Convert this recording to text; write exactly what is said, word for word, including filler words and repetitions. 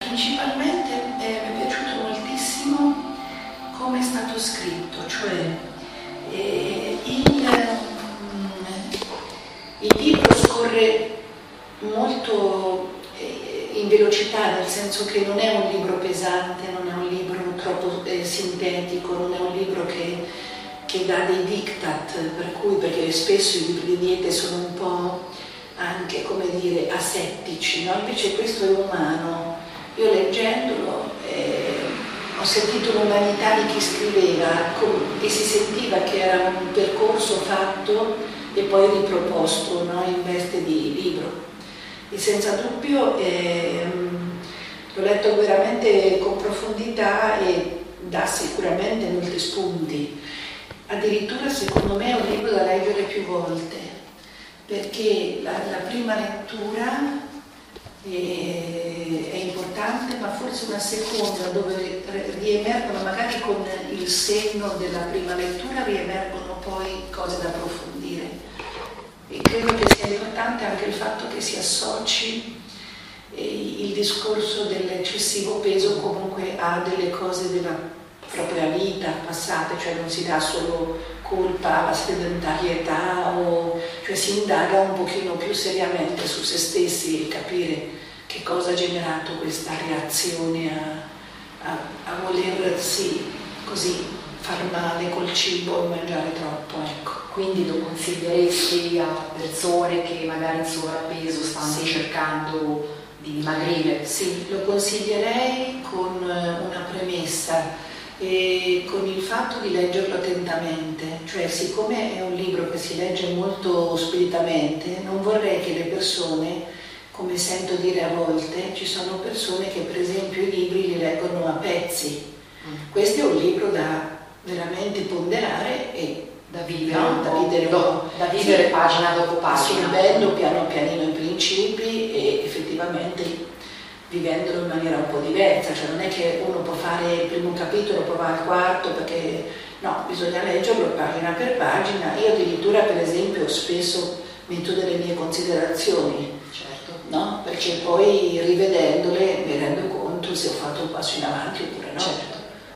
principalmente eh, mi è piaciuto moltissimo come è stato scritto, cioè eh, il, mm, il libro scorre molto eh, in velocità, nel senso che non è un libro pesante, non è un libro troppo eh, sintetico, non è un libro che, che dà dei diktat, per cui, perché spesso i libri di diete sono un po' anche, come dire, asettici, no? Invece questo è umano. Io leggendolo eh, ho sentito l'umanità di chi scriveva e si sentiva che era un percorso fatto e poi riproposto, no? In veste di libro. E senza dubbio eh, l'ho letto veramente con profondità e dà sicuramente molti spunti. Addirittura secondo me è un libro da leggere più volte, perché la, la prima lettura è, è importante, ma forse una seconda dove riemergono, magari con il segno della prima lettura, riemergono poi cose da approfondire. E credo che sia importante anche il fatto che si associ il discorso dell'eccessivo peso comunque a delle cose della propria vita passate, cioè non si dà solo colpa alla sedentarietà, o, cioè si indaga un pochino più seriamente su se stessi e capire che cosa ha generato questa reazione a, a, a volersi così far male col cibo e mangiare troppo, ecco. Quindi lo consiglieresti a persone che magari in sovrappeso stanno sì. cercando di dimagrire? Sì, lo consiglierei con una premessa e con il fatto di leggerlo attentamente, cioè siccome è un libro che si legge molto speditamente, non vorrei che le persone, come sento dire a volte, ci sono persone che per esempio i libri li leggono a pezzi. Mm. Questo è un libro da veramente ponderare e da vivere, no, da vivere, do, da vivere sì, pagina dopo pagina, assorbendo piano pianino i principi e effettivamente vivendolo in maniera un po' diversa, cioè non è che uno può fare il primo capitolo, poi va al quarto, perché no, bisogna leggerlo pagina per pagina. Io addirittura per esempio spesso metto delle mie considerazioni, certo, no? Perché poi rivedendole mi rendo conto se ho fatto un passo in avanti oppure no. Certo.